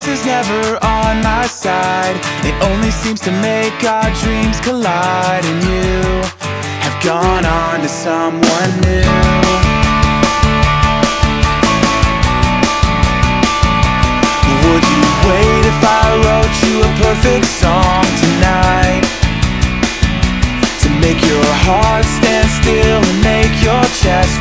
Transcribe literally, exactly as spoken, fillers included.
is never on my side. It only seems to make our dreams collide. And you have gone on to someone new. Would you wait if I wrote you a perfect song tonight, to make your heart stand still and make your chest